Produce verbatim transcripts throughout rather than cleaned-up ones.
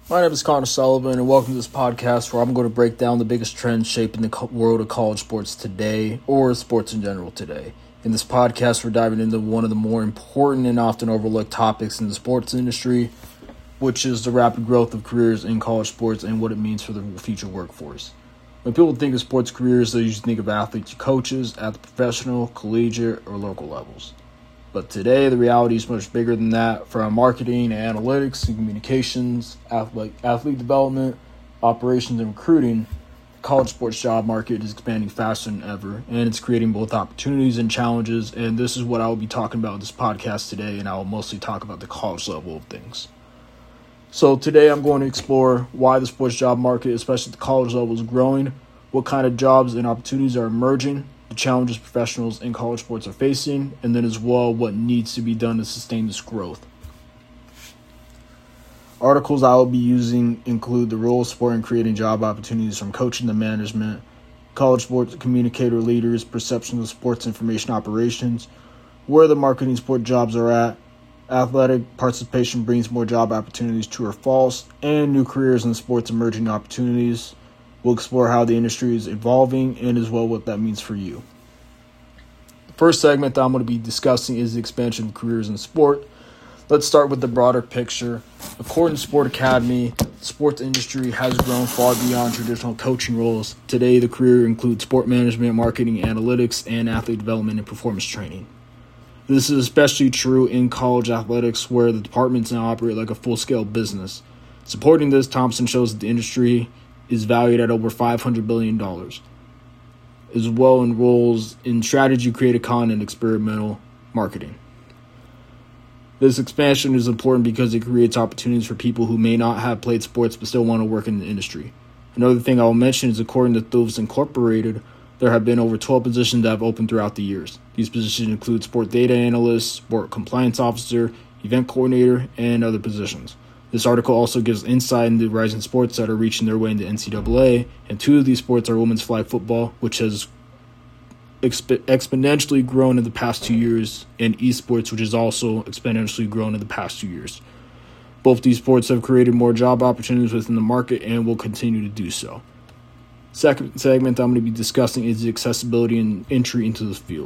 My name is Connor Sullivan, and welcome to this podcast where I'm going to break down the biggest trends shaping the co- world of college sports today, or sports in general today. In this podcast, we're diving into one of the more important and often overlooked topics in the sports industry, which is the rapid growth of careers in college sports and what it means for the future workforce. When people think of sports careers, they usually think of athletes or coaches at the professional, collegiate, or local levels. But today, the reality is much bigger than that. From marketing, analytics, and communications, athlete, athlete development, operations, and recruiting, the college sports job market is expanding faster than ever, and it's creating both opportunities and challenges, and this is what I will be talking about in this podcast today, and I will mostly talk about the college level of things. So today, I'm going to explore why the sports job market, especially at the college level, is growing, what kind of jobs and opportunities are emerging, the challenges professionals in college sports are facing, and then as well what needs to be done to sustain this growth. Articles I will be using include the role of sport in creating job opportunities from coaching to management, college sports communicator leaders, perceptions of sports information operations, where the marketing sport jobs are at, athletic participation brings more job opportunities, true or false, and new careers in sports emerging opportunities. We'll explore how the industry is evolving and as well what that means for you. The first segment that I'm going to be discussing is the expansion of careers in sport. Let's start with the broader picture. According to Sport Academy, the sports industry has grown far beyond traditional coaching roles. Today, the career includes sport management, marketing, analytics, and athlete development and performance training. This is especially true in college athletics, where the departments now operate like a full-scale business. Supporting this, Thompson shows that the industry is valued at over five hundred billion dollars, as well in roles in strategy, creative content, and experimental marketing. This expansion is important because it creates opportunities for people who may not have played sports but still want to work in the industry. Another thing I will mention is according to Thuvs Incorporated, there have been over twelve positions that have opened throughout the years. These positions include sport data analyst, sport compliance officer, event coordinator, and other positions. This article also gives insight into rising sports that are reaching their way into N C double A, and two of these sports are women's flag football, which has exp- exponentially grown in the past two years, and esports, which has also exponentially grown in the past two years. Both these sports have created more job opportunities within the market and will continue to do so. Second segment I'm going to be discussing is the accessibility and entry into this field.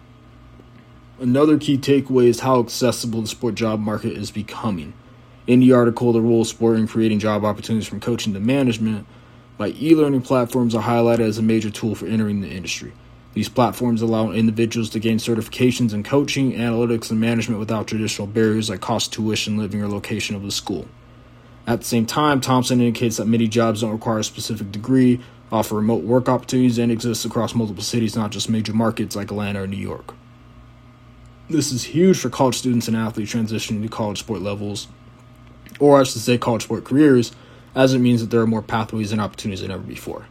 Another key takeaway is how accessible the sport job market is becoming. In the article, the role of sport in creating job opportunities from coaching to management, by e-learning platforms are highlighted as a major tool for entering the industry. These platforms allow individuals to gain certifications in coaching, analytics, and management without traditional barriers like cost, tuition, living, or location of the school. At the same time, Thompson indicates that many jobs don't require a specific degree, offer remote work opportunities, and exist across multiple cities, not just major markets like Atlanta or New York. This is huge for college students and athletes transitioning to college sport levels, or I should say college sport careers, as it means that there are more pathways and opportunities than ever before.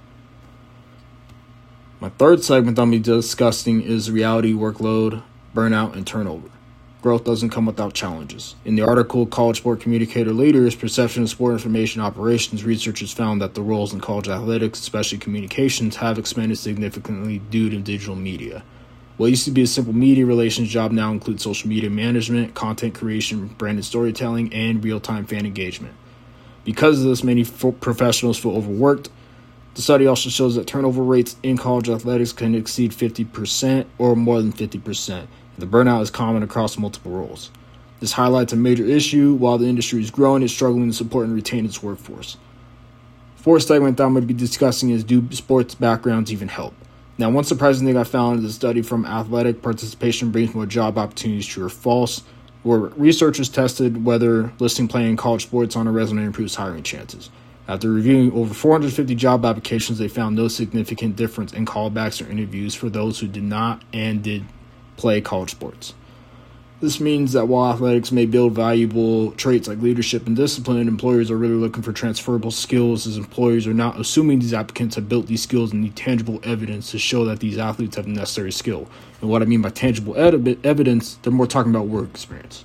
My third segment I'm going to be discussing is reality, workload, burnout, and turnover. Growth doesn't come without challenges. In the article, College Sport Communicator Leaders, Perception of Sport Information Operations, researchers found that the roles in college athletics, especially communications, have expanded significantly due to digital media. What used to be a simple media relations job now includes social media management, content creation, branded storytelling, and real-time fan engagement. Because of this, many f- professionals feel overworked. The study also shows that turnover rates in college athletics can exceed fifty percent or more than fifty percent. The burnout is common across multiple roles. This highlights a major issue. While the industry is growing, it's struggling to support and retain its workforce. Fourth segment that I'm going to be discussing is, do sports backgrounds even help? Now, one surprising thing I found is a study from Athletic Participation Brings More Job Opportunities, True or False, where researchers tested whether listing playing college sports on a resume improves hiring chances. After reviewing over four hundred fifty job applications, they found no significant difference in callbacks or interviews for those who did not and did play college sports. This means that while athletics may build valuable traits like leadership and discipline, employers are really looking for transferable skills, as employers are not assuming these applicants have built these skills and need tangible evidence to show that these athletes have the necessary skill. And what I mean by tangible ed- evidence, they're more talking about work experience.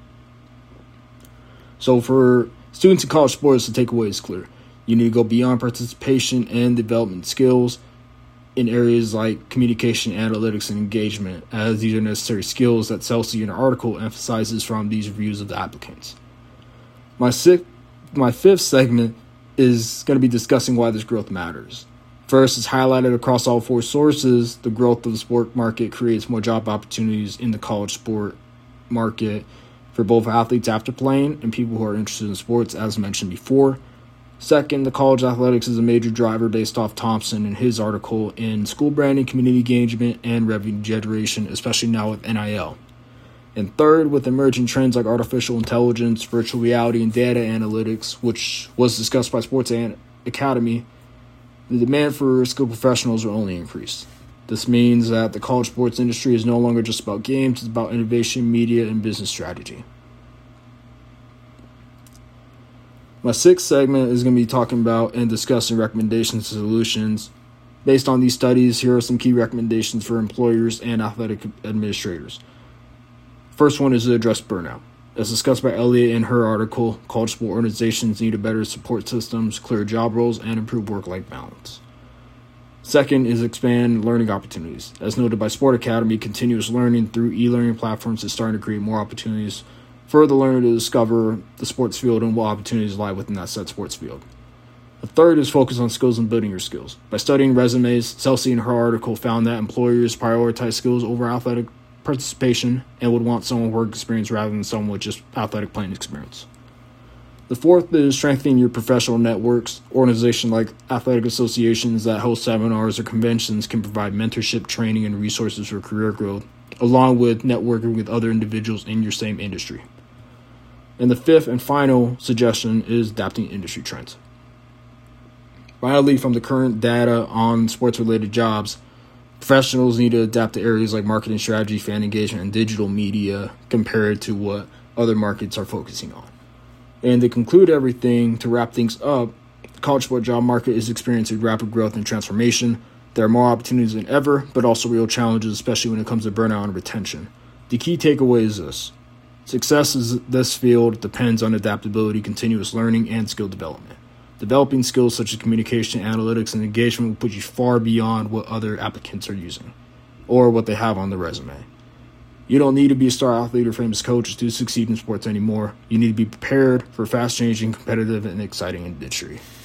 So for students in college sports, the takeaway is clear. You need to go beyond participation and development skills in areas like communication, analytics, and engagement, as these are necessary skills that Celsi in her article emphasizes from these reviews of the applicants. My sixth my fifth segment is going to be discussing why this growth matters. First, it's highlighted across all four sources. The growth of the sport market creates more job opportunities in the college sport market for both athletes after playing and people who are interested in sports, as mentioned before. Second, the college athletics is a major driver based off Thompson in his article in School Branding, Community Engagement, and Revenue Generation, especially now with N I L. And third, with emerging trends like artificial intelligence, virtual reality, and data analytics, which was discussed by Sports Academy, the demand for skilled professionals will only increase. This means that the college sports industry is no longer just about games, it's about innovation, media, and business strategy. My sixth segment is going to be talking about and discussing recommendations and solutions. Based on these studies, here are some key recommendations for employers and athletic administrators. First one is to address burnout. As discussed by Elliott in her article, college sport organizations need a better support systems, clear job roles, and improve work-life balance. Second is expand learning opportunities. As noted by Sport Academy, continuous learning through e-learning platforms is starting to create more opportunities for the learner to discover the sports field and what opportunities lie within that said sports field. The third is focus on skills and building your skills. By studying resumes, Celsi in her article found that employers prioritize skills over athletic participation and would want someone with work experience rather than someone with just athletic playing experience. The fourth is strengthening your professional networks. Organizations like athletic associations that host seminars or conventions can provide mentorship, training, and resources for career growth, along with networking with other individuals in your same industry. And the fifth and final suggestion is adapting industry trends. Finally, from the current data on sports-related jobs, professionals need to adapt to areas like marketing strategy, fan engagement, and digital media compared to what other markets are focusing on. And to conclude everything, to wrap things up, the college sport job market is experiencing rapid growth and transformation. There are more opportunities than ever, but also real challenges, especially when it comes to burnout and retention. The key takeaway is this. Success in this field depends on adaptability, continuous learning, and skill development. Developing skills such as communication, analytics, and engagement will put you far beyond what other applicants are using or what they have on their resume. You don't need to be a star athlete or famous coach to succeed in sports anymore. You need to be prepared for a fast-changing, competitive, and exciting industry.